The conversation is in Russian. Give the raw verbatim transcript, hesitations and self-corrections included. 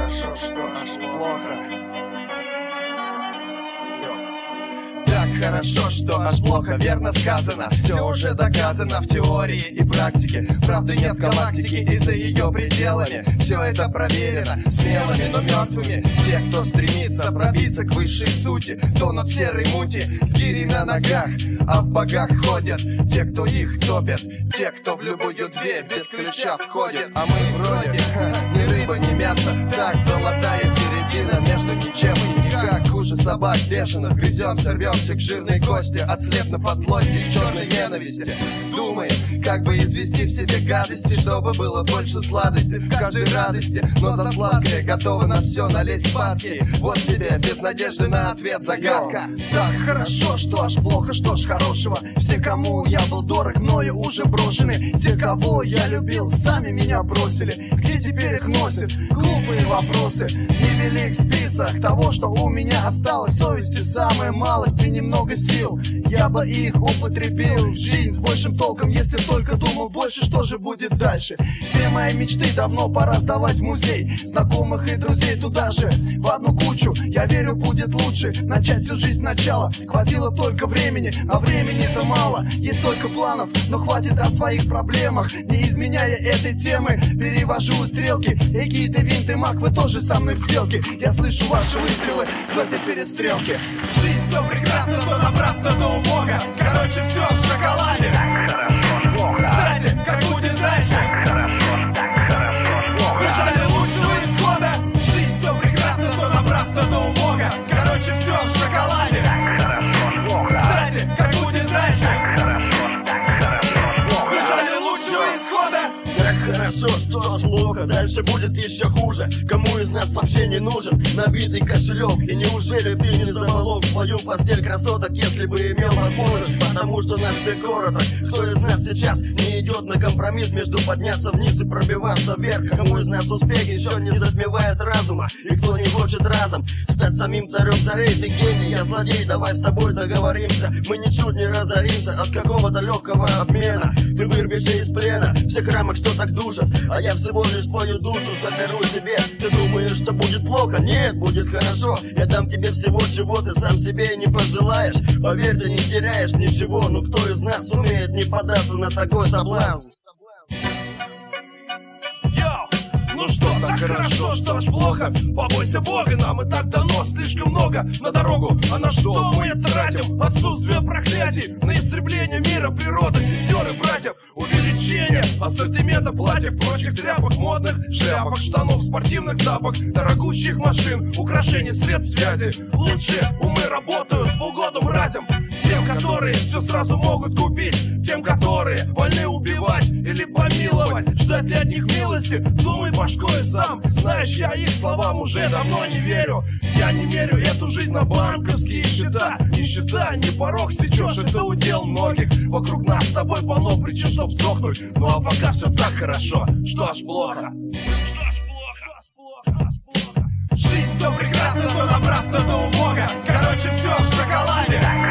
хорошо, что аж плохо. Так хорошо, что аж плохо, верно сказано. Все уже доказано в теории и практике. Правды нет в галактике и за ее пределами. Все это проверено смелыми, но мертвыми. Те, кто стремится пробиться к высшей сути, тонут в серой мути с гирей на ногах, а в богах ходят те, кто их топят, те, кто в любую дверь без ключа входит. А мы вроде ни рыба, ни мясо. Так, золотая середина между ничем и никак. Хуже собак бешеных грыземся, рвемся к жирной кости, отслепнув от злости и черной ненависти. Думаем, как бы извести в себе гадости, чтобы было больше сладости в каждой радости. Но за сладкое готовы на все налезть падки. Вот тебе без надежды на ответ загадка. Так хорошо, что аж плохо, что ж хорошего. Все, кому я был дорог, мною уже брошены. Те, кого я любил, сами меня бросили. Где теперь их носит? Глупые вопросы. Невелик список того, что у меня осталось. Совести самая малость и немного сил. Я бы их употребил в жизнь с большим толком, если только думал больше, что же будет дальше. Все мои мечты давно пора сдавать в музей. Знакомых и друзей туда же, в одну кучу. Я верю, будет лучше начать всю жизнь сначала. Хватило только времени, а времени-то мало. Есть только планов, но хватит о своих проблемах. Не изменяя этой темы, перевожу стрелки. Эгиды, винты, маг, вы тоже со мной в сделке. Я слышу ваши выстрелы в этой перестрелке. Жизнь то прекрасна, то напрасно, то убого. Короче, все в шоколаде. Так хорошо, плохо. Кстати, как будет дальше? Так хорошо, так хорошо, плохо. Вы ждали лучшего исхода. Жизнь то прекрасна, то напрасно, то убого. Короче, все в шоколаде. Так хорошо, плохо. Кстати, как будет дальше? Так хорошо, так хорошо, плохо. Вы ждали лучшего исхода. Так хорошо, что ж плохо, дальше будет еще хуже. Кому из нас вообще не нужен набитый кошелек? И неужели ты не заволок в свою постель красоток, если бы имел возможность? Потому что наш век короток. Кто из нас сейчас не идет на компромисс между подняться вниз и пробиваться вверх? Кому из нас успех еще не затмевает разума? И кто не хочет разом стать самим царем царей? Ты гений, я злодей, давай с тобой договоримся. Мы ничуть не разоримся от какого-то легкого обмена. Ты вырвешься из плена всех рамок, что так душат, а я всего лишь твою душу заберу себе. Ты думаешь, что будет плохо? Нет, будет хорошо. Я дам тебе всего, чего ты сам себе и не пожелаешь. Поверь, ты не теряешь ничего. Ну кто из нас сумеет не податься на такой соблазн? Йоу! Ну что, так хорошо, что ж плохо? Побойся Бога, нам и так дано слишком много на дорогу. А на что мы тратим? Отсутствие проклятий на истребление мира, природы, сестер и братьев. Увеличение ассортимента платьев, прочих тряпок, модных шляпок, штанов, спортивных тапок, дорогущих машин, украшений, средств связи. Лучшие умы работают в угоду мразям. Тем, которые все сразу могут купить, тем, которые вольны убивать или помиловать. Ждать ли от них милости? Думай башкой сам. Знаешь, я их словам уже давно не верю. Я не мерю эту жизнь на банковские счета. Нищета, не порог сечешь, это удел многих. Вокруг нас с тобой полно причин, чтоб сдохнуть. Ну а пока все так хорошо, что аж плохо. Жизнь то прекрасна, то напрасно, то убого. Короче, все в шоколаде.